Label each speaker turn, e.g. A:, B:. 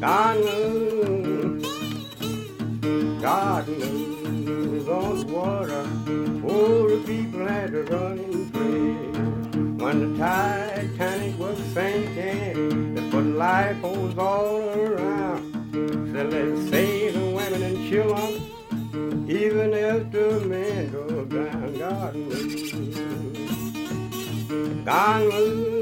A: God moves, God moves on the water. Oh, the people had to run and pray. When the Titanic was sinking, they put lifeboats all around. So let's save the women and children, even if the men go down. God moves, God moves.